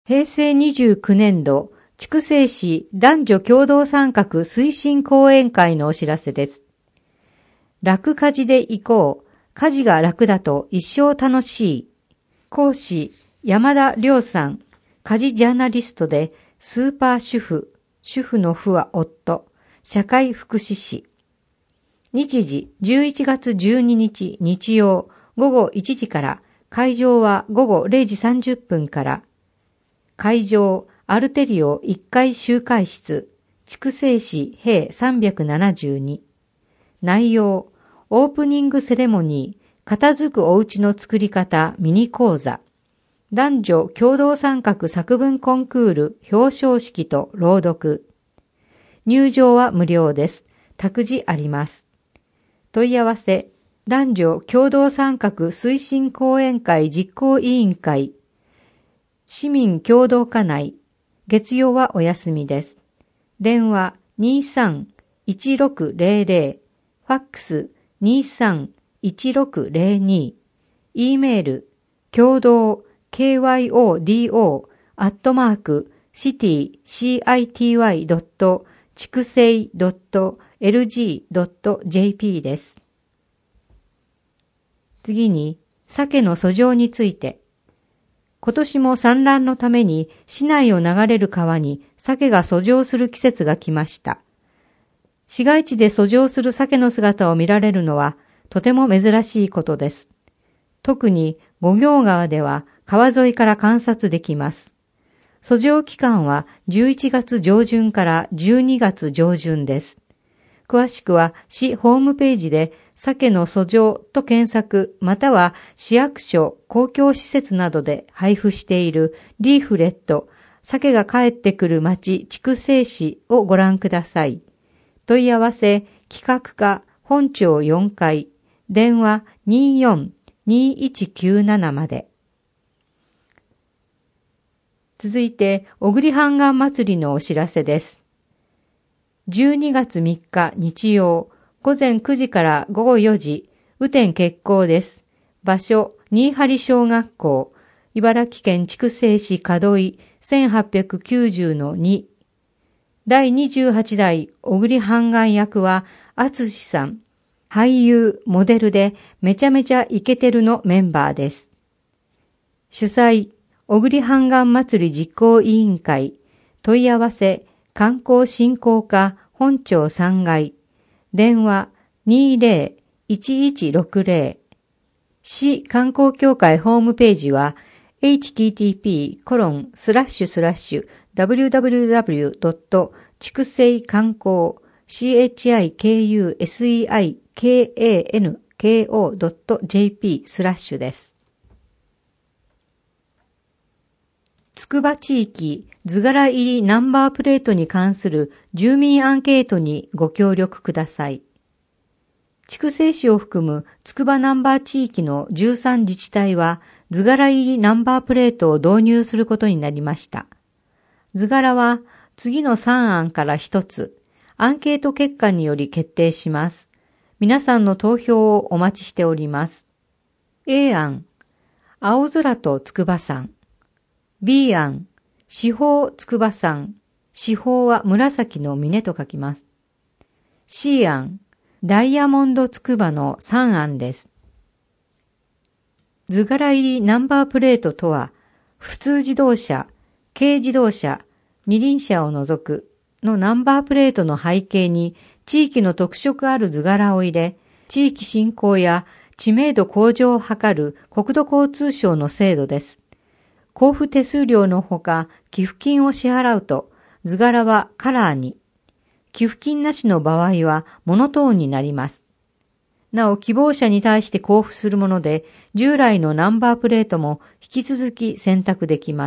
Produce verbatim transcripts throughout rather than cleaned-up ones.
へいせいにじゅうきゅうねんど、筑西市男女共同参画推進講演会のお知らせです。楽家事で行こう。家事が楽だと一生楽しい。講師、山田亮さん。家事ジャーナリストで、スーパー主婦。主婦の婦は夫。社会福祉士。日時、じゅういちがつじゅうににち日曜、ごごいちじから、会場はごごれいじさんじゅっぷんから。会場、アルテリオいっかい集会室、筑西市平さんびゃくななじゅうに。内容、オープニングセレモニー、片付くお家の作り方ミニ講座、男女共同参画作文コンクール表彰式と朗読。入場は無料です。託児あります。問い合わせ、男女共同参画推進講演会実行委員会、市民共同課内、月曜はお休みです。電話 にさんいちろくぜろぜろ、ファックス にさんいちろくぜろに、E メール、共同 ケーワイオーディーオー アットマーク シティ シーアイティーワイ ドット 筑西 ドット エルジー ドット ジェーピー です。次に、鮭の遡上について。今年も産卵のために市内を流れる川に鮭が遡上する季節が来ました。市街地で遡上する鮭の姿を見られるのはとても珍しいことです。特に五行川では川沿いから観察できます。遡上期間はじゅういちがつじょうじゅんからじゅうにがつじょうじゅんです。詳しくは市ホームページで鮭の遡上と検索、または市役所、公共施設などで配布しているリーフレット、鮭が帰ってくる町筑西市をご覧ください。問い合わせ、企画課本町よんかい、電話 にーよん にーいちきゅうなな まで。続いて、小栗半岸祭りのお知らせです。じゅうにがつみっか日曜、ごぜんくじからごごよじ、雨天決行です。場所、新張小学校、茨城県筑西市門井 せんはっぴゃくきゅうじゅうのに。だいにじゅうはちだい小栗半岸役は、厚さん。俳優、モデルで、めちゃめちゃイケてるのメンバーです。主催、小栗半岸祭り実行委員会。問い合わせ、観光振興課本町さんがい。電話 にーぜろ いちいちろくぜろ。市観光協会ホームページは エイチティーティーピーコロンスラッシュスラッシュダブリューダブリューダブリュードット筑西観光 シーエイチアイケーユーエスイーアイケーエーエヌケーオードットジェーピー スラッシュです。つくば地域図柄入りナンバープレートに関する住民アンケートにご協力ください。筑西市を含むつくばナンバー地域のじゅうさん自治体は図柄入りナンバープレートを導入することになりました。図柄は次のさんあんからひとつ、アンケート結果により決定します。皆さんの投票をお待ちしております。A 案、青空と筑波山。B 案、四方筑波山。四方は紫の峰と書きます。C 案、ダイヤモンド筑波のさんあんです。図柄入りナンバープレートとは、普通自動車、軽自動車、二輪車を除くのナンバープレートの背景に地域の特色ある図柄を入れ、地域振興や知名度向上を図る国土交通省の制度です。交付手数料のほか寄付金を支払うと図柄はカラーに、寄付金なしの場合はモノトーンになります。なお希望者に対して交付するもので従来のナンバープレートも引き続き選択できます。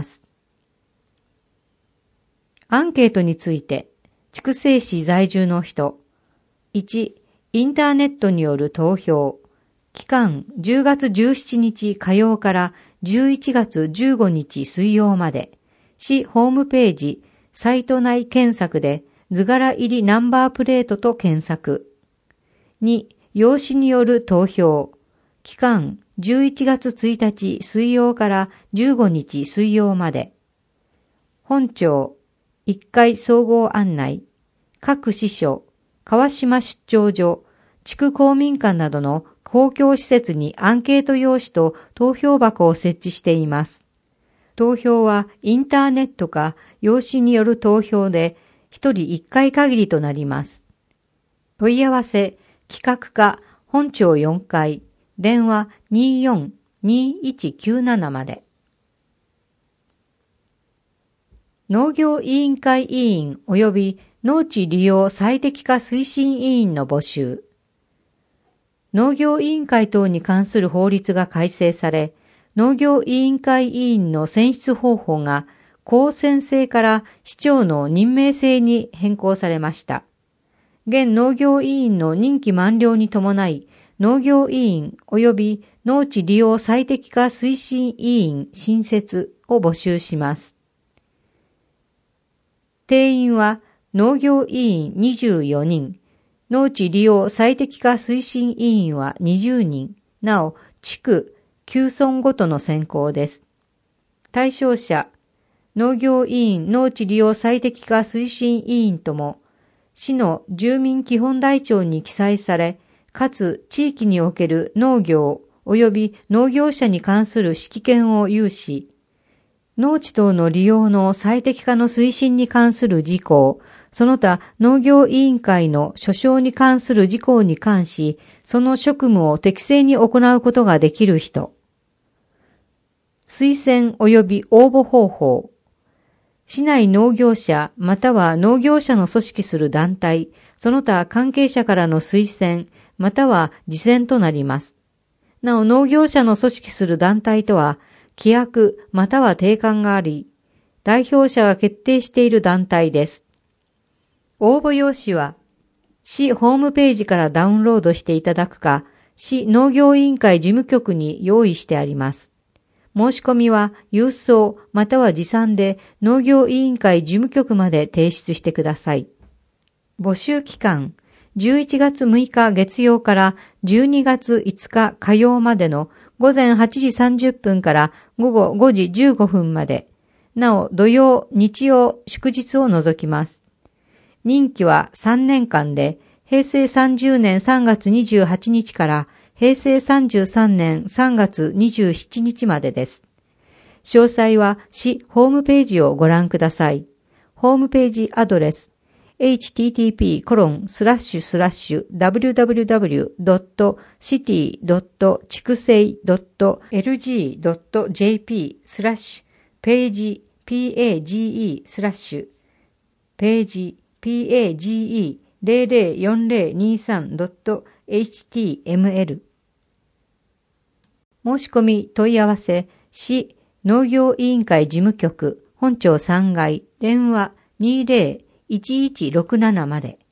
アンケートについて筑西市在住の人。いち、インターネットによる投票。期間じゅうがつじゅうしちにち火曜からじゅういちがつじゅうごにち水曜まで、市ホームページ、サイト内検索で図柄入りナンバープレートと検索。に、用紙による投票。期間じゅういちがつついたち水曜からじゅうごにち水曜まで。 本庁、一階総合案内、各支所、川島出張所、地区公民館などの公共施設にアンケート用紙と投票箱を設置しています。投票はインターネットか用紙による投票で一人一回限りとなります。問い合わせ、企画課、本庁よんかい、電話 にーよん にーいちきゅうなな まで。農業委員会委員及び農地利用最適化推進委員の募集。農業委員会等に関する法律が改正され、農業委員会委員の選出方法が公選制から市長の任命制に変更されました。現農業委員の任期満了に伴い、農業委員及び農地利用最適化推進委員新設を募集します。定員は農業委員にじゅうよにん、農地利用最適化推進委員はにじゅうにん、なお地区、旧村ごとの選考です。対象者、農業委員農地利用最適化推進委員とも、市の住民基本台帳に記載され、かつ地域における農業及び農業者に関する指揮権を有し、農地等の利用の最適化の推進に関する事項、その他農業委員会の所掌に関する事項に関し、その職務を適正に行うことができる人。推薦及び応募方法。市内農業者または農業者の組織する団体、その他関係者からの推薦または次選となります。なお農業者の組織する団体とは、規約または定款があり、代表者が決定している団体です。応募用紙は、市ホームページからダウンロードしていただくか、市農業委員会事務局に用意してあります。申し込みは郵送または持参で農業委員会事務局まで提出してください。募集期間、じゅういちがつむいか月曜からじゅうにがついつか火曜までのごぜんはちじさんじゅっぷんからごごごじじゅうごふんまで。なお土曜、日曜、祝日を除きます。任期はさんねんかんで、へいせいさんじゅうねんさんがつにじゅうはちにちからへいせいさんじゅうさんねんさんがつにじゅうしちにちまでです。詳細は市ホームページをご覧ください。ホームページアドレス エイチティーティーピーコロンスラッシュスラッシュダブリューダブリューダブリュードットシティドットちくせいドットエルジードットジェーピースラッシュページ ページ スラッシュページ ページ ゼロゼロよんゼロにさんドットエイチティーエムエル 申し込み問い合わせ市農業委員会事務局本庁さんがい電話 にーぜろいちいちろくなな まで。